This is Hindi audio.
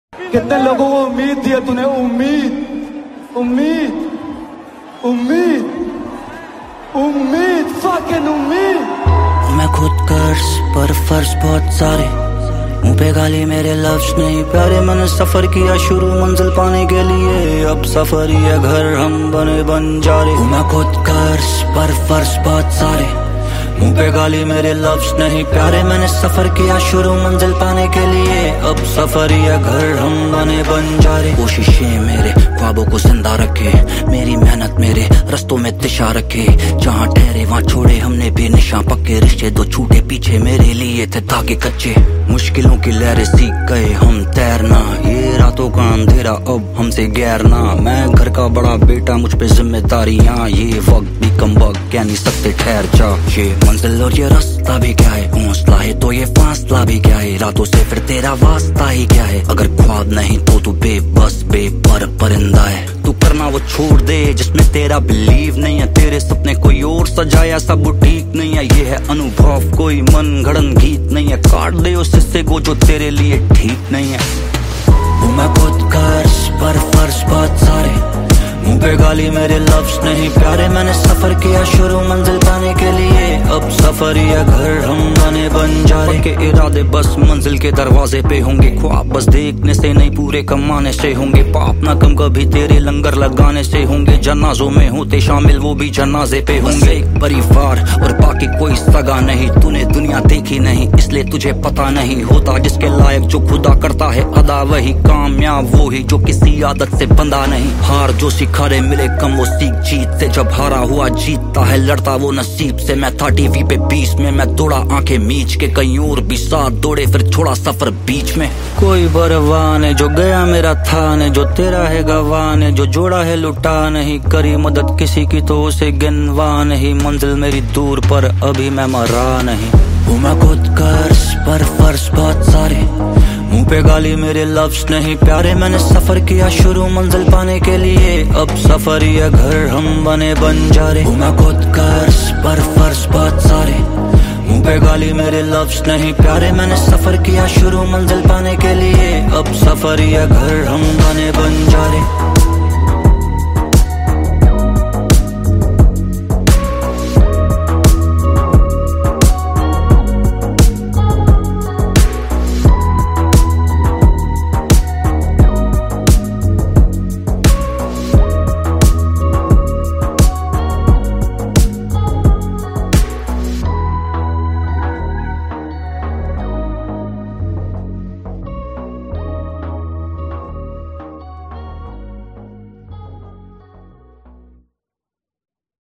कितने लोगों को उम्मीद दी है तूने, उम्मीद उम्मीद उम्मीद उम्मीद फकिंग उम्मीद। मैं खुद कर्ज पर फर्ज बहुत सारे, मुंह पे गाली मेरे लफ्ज नहीं प्यारे। मैंने सफर किया शुरू मंजिल पाने के लिए, अब सफर ही है घर हम बने बंजारे। मैं खुद कर्ज पर फर्ज बहुत सारे, मुंह पे गाली मेरे लफ्ज नहीं प्यारे। मैंने सफर किया शुरू मंजिल पाने के लिए, अब सफर ही है घर हम बने बंजारे। कोशिशें मेरे ख्वाबों को जिंदा रखे, मेरी मेहनत मेरे रस्तों में दिशा रखे। जहाँ ठहरे वहाँ छोड़े हमने बेनिशां पक्के रिश्ते, दो छूटे पीछे मेरे लिए थे धागे कच्चे। मुश्किलों की लहरें सीख गए हम तैरना, ये रातों का अंधेरा अब हमसे गैर ना। मैं घर का बड़ा बेटा, मुझ पे जिम्मेदारियाँ, ये वक्त भी कम वक्त कह नहीं सकते ठहर जा। ये मंजिल और ये रास्ता भी क्या है, हौसला है तो ये फासला भी क्या है। रातों से फिर तेरा वास्ता ही क्या है, अगर ख्वाब नहीं तो तू बेबस बेपर परिंदा है। तू करना वो छोड़ दे जिसमें तेरा बिलीव नहीं है, तेरे सपने कोई और सजाया सब ठीक नहीं है। ये है अनुभव कोई मन गढ़न गीत नहीं है, काट दे उस हिस्से को जो तेरे लिए ठीक नहीं है। मैं खुद कर्ज पर फर्ज बहुत सारे, मुंह पे गाली मेरे लफ्ज नहीं प्यारे। मैंने सफर किया शुरू मंजिल पाने के लिए, अब सफर ही है घर हम बने बंजारे। के इरादे बस मंजिल के दरवाजे पे होंगे, ख्वाब बस देखने से नहीं पूरे कमाने से होंगे। पाप ना कम कभी तेरे लंगर लगाने से होंगे, जनाजों में होते शामिल वो भी जनाजे पे होंगे। एक परिवार और बाकी कोई सगा नहीं, तूने दुनिया देखी नहीं इसलिए तुझे पता नहीं होता। जिसके लायक जो खुदा करता है अदा, वही कामयाब वो ही जो किसी आदत से बंधा नहीं। हार जो खरे मिले कम वो सीख जीत से, जब हारा हुआ जीतता है लड़ता वो नसीब से। मैं था टीवी पे 20 में, मैं दौड़ा आंखें मीच के, कहीं और भी साथ दौड़े फिर छोड़ा सफर बीच में। कोई परवाह नहीं जो गया मेरा था ने, जो तेरा है गवाह ने, जो जोड़ा है लुटा नहीं। करी मदद किसी की तो उसे गिनवा नहीं, मंजिल मेरी दूर पर अभी मैं मरा नहीं। मैं खुद कर्ज पर फर्ज बहुत सारे, मुंह पे गाली मेरे लफ्ज नहीं प्यारे। मैंने सफर किया शुरू मंजिल पाने के लिए, अब सफर ही है घर हम बने बंजारे। मैं खुद कर्ज पर फर्ज बहुत सारे, मुंह पे गाली मेरे लफ्ज नहीं प्यारे। मैंने सफर किया शुरू मंजिल पाने के लिए, अब सफर ही है घर हम बने बंजारे।